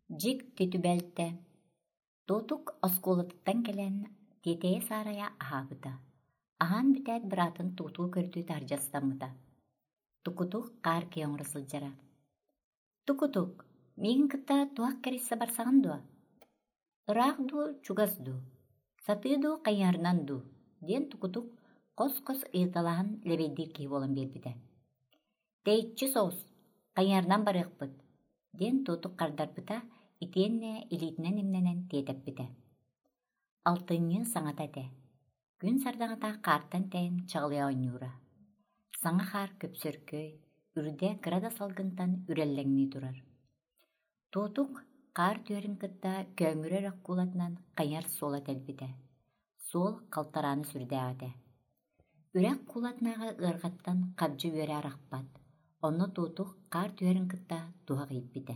Жик тетүбэлтэ. Тотук осколаттан келен тетее сарая аһаабыта. Аһаан бүтээт быратын тутуу көрдүү таржастаммыта. Тукутук каар кеоҥра сылдьара. Тукутук, миигин кытта туак кериссе барсаҕан дуо. Ыраах дуу чугас дуу. Сатыы дуу хайыарынан дуу. Диэн тукутук кос-кос ыйыталаһан лэбэйдиир киһи буолан биэрбитэ. Тэйиччи соус, хайыарынан барыахпыт. Диэн туотук хардарбыта итиэннэ илиитинэн имнэнэн тиэтэппитэ. Алтыынньыы саҥата этэ. Күн сардаҥата хаартан тэйэн чаҕылыа оонньуура. Саҥа хаар көпсөркөй, үрдэ кырада салгынтан үрэллэҥнии турар. Туотук хаар түөрүн кытта көөҥүрэ өрөх куулатынан хайыар суол этэлбитэ. Суол халтарааны сүрдээҕэтэ. Үрэх куулатнааҕа ыарҕаттан хабдьы үөрэ арахпат. Онно туотук хаар түөрүн кытта туһа ыйыппитэ.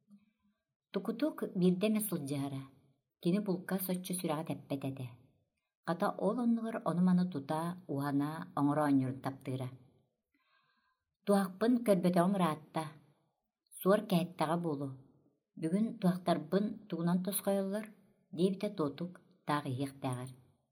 Тукутук биирдэ сылдьыһара. Кини булка соччу сүрэҕэ тэппэтэтэ. Хата ол оннугар ону-маны тута, уһана, оҥоро оонньурун таптыыра. Туахпын көрбөтөҕүм ыраатта. Суор кэһиттэҕэ буолу. Бүгүн туахтарбын тугунан тосхойоллор, диэбитэ туотук таах иһиэхтээҕэр.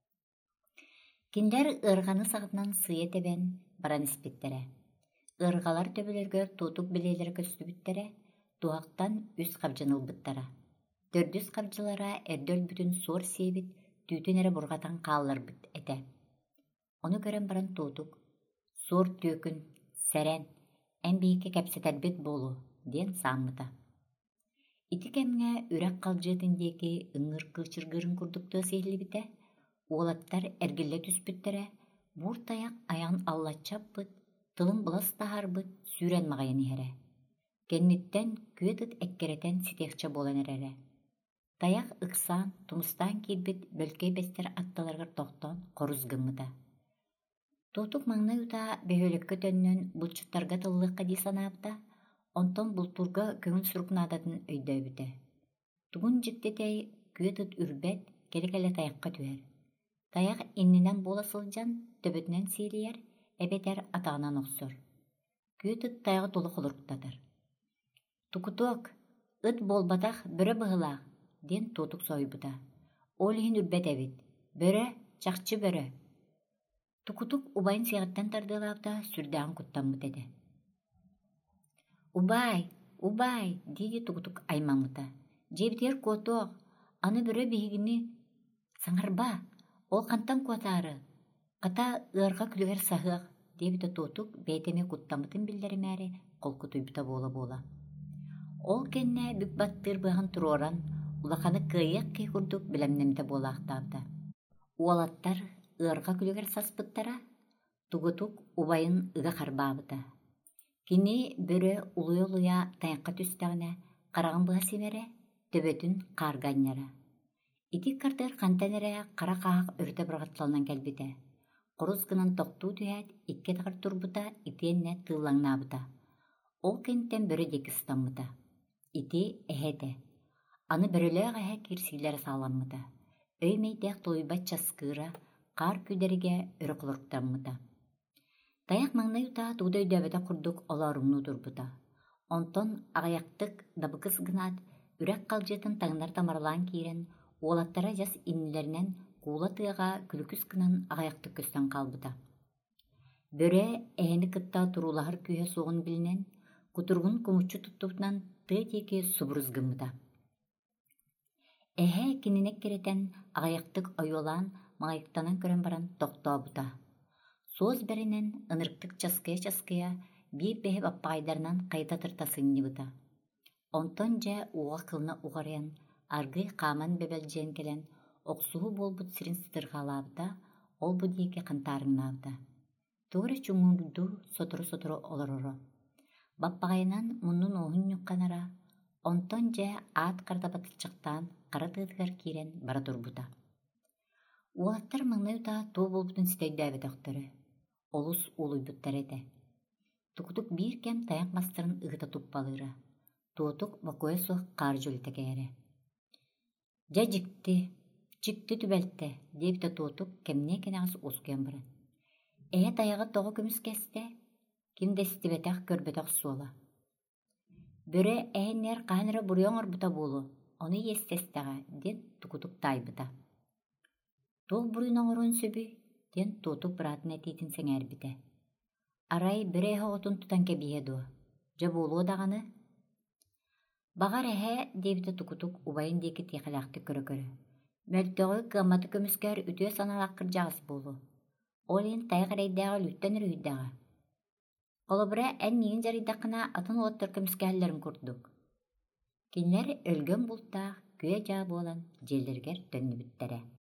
Кинилэр ыарҕаны саҕатынан сыйа тэбэн баран испиттэрэ. Ыарҕалар төбөлөргөр туотук билиэлэрэ көстүбүттэрэ, туахтан үс хабдьанылбыттара. Төрдүс хабдьылара эрдөлбүтүн суор сиэбит түүтүн эрэ бурҕатан хаалларбыт этэ. Ону көрөн баран туотук суор түөкүн, сэрэн, эн биһикки кэпсэтэрбит буолу диэн сааммыта. Ити кэмҥэ үрэх халдьыытын диэки ыҥҥыр кыычыргыырын курдуктыа сииллибитэ, уолаттар эргиллэ түспүттэрэ, буур таяк аяҕын аллаччаппыт, тылын былас таһаарбыт сүүрэн маҕайын иһэрэ. Кэнниттэн күөтыт эккэрэтэн ситиэхчэ буолан эрэрэ. Таях ыксаан, тумустаан киирбит бөлкөй бэстэр атталаргар тохтоон хорус гыммыта. Туотук маҥнай утаа бөһүөлөккө төннөн булчуттарга тыллыахха дии санаабыта, онтон бултурга көҥүл сурук-наадатын өйдөөбүтэ. Тугун дьиктэтэй күөтыт үрбэт кэлэ-кэлэ таякка түһэр. Таях иннинэн буола сылдьан төбөтүнэн сиилийэр, эбэтэр атаҕынан охсор. Күөтыт таяҕа толу холуруктатар. Тукутуок, ыт буолбатах бөрө быһылаах диэн туотук сойбута. Ол иһин үрбэт эбит. Бөрө, чахчы бөрө. Тукутук убайын сиэҕиттэн тардыылаабыта сүрдээҕин куттаммыт этэ. Убай, убай дии тукутук аймаммыта. Дьиэбитигэр куотуох, аны бөрө биһигини саҥарба, ол хантан куотаары. Хата ыарга күлүгэр саһыах диэбитэ туотук бэйтэми куттаммытын биллэримээри холкутуйбута буола. Ол кэннэ бүк баттыыр быаһан туруоран, улаханы кыайыах киһи курдук билэмнэмтэ буолаахтаабыта. Уолаттар ыарга күлүгэр саспыттара, тугутук убайын ыга харбаабыта. Кини бөрө улуя-улуя таякка түстэҕинэ хараҕын быһа симэрэ, төбөтүн хааргаанньара. Итик картыар хантан эрэ хара хаах өрүтэ бырҕатталынан кэлбитэ. Хорус гынан тохтуу түһээт икки таҕар турбута итиэннэ тыыллаҥнаабыта. Ол кэнтэн бөрө диэки ыстаммыта. Ити эһэтэ. Аны бөрөлөөх эһэ киирсиилэр сааламмыта. Өймэйдээх тулуйбат часкыыра хаар күдэригэ өрө холоруктаммыта. Таях маҥнай утаа тууда өйдөөбөтө курдук олоорумнуу турбута. Онтон аҕайахтык дабыкыс гынаат үрэх халдьыытын таҥнар тамаралаан киирэн уолаттара дьас иннилэринэн куула тыаҕа күлүкүс гынан аҕайахтык көстөн хаалбыта. Бөрө эһэни кытта турулаһар күүһэ суоҕун билинэн кутургун кумуччу туттубутунан тыа диэки субурус гыммыта. Эһэ кининек киретэн аҕайахтык ойуолаан маҕайыктанан көрөн баран тохтообута. Суос бэринэн ынырыктык часкыя биир бэһэ баппаҕайдарынан хайыта тырта сынньыбыта. Онтон дьэ уоҕа кылна уҕарыан аргый хааман бэбэлдьиэн кэлэн охсуһу буолбут сирин сытырҕаалаабыта, ол бу диэки хантаарыҥнаабыта. Тугара чуҥуурду сотору олороро. Баппаҕайынан муннун уоһун ньукканара, онтон дьэ аат кардабатылдьахтаан хара тыатыгар киирэн бара турбута. Уолаттар маҥнай утаа туу буолбутун ситэйдээбэтэхтэрэ, олус уулуйбуттар этэ. Тукутук биир кэм таях мастарын ыгыта туппалыыра. Туотук бокуэ суох хаар дьулита кээри. Дьэ дьикти түбэлтэ диэбитэ туотук кэмнээ кэнэҕис уускуйан баран. Эһэ таяҕа тоҕо көмүс кэстэ, ким дэстибэтэх көрбөтөх суола. Бөрө әһеннер қаныры бұрыоңыр бұта болу, оны естестіға, ден тұқытық тайбыта. Туох буруйун оҥорун сөбү, ден туотук быратын этиитин сеңээрбите. Арай бире оҕотун тутан кэбиһэ дуо. Жабуулуо даҕаны? Бағар эһэ диэбитэ тукутук убайын диэки тиэхэлээхти көрө-көрө. Мөлтөҕү кыамматы көмүскээр үтүө саналааккыр дьаҕас буолу. Олин тайа харайдааҕа лүттэн үрүйдааҕа. Олобура эн нигин жарыйдаххына атын уоттар көмүскэһэллэрин курдук. Кинилэр өлгөн бултаах күө дьаа буолан дьиэлэригэр төннүбүттэрэ.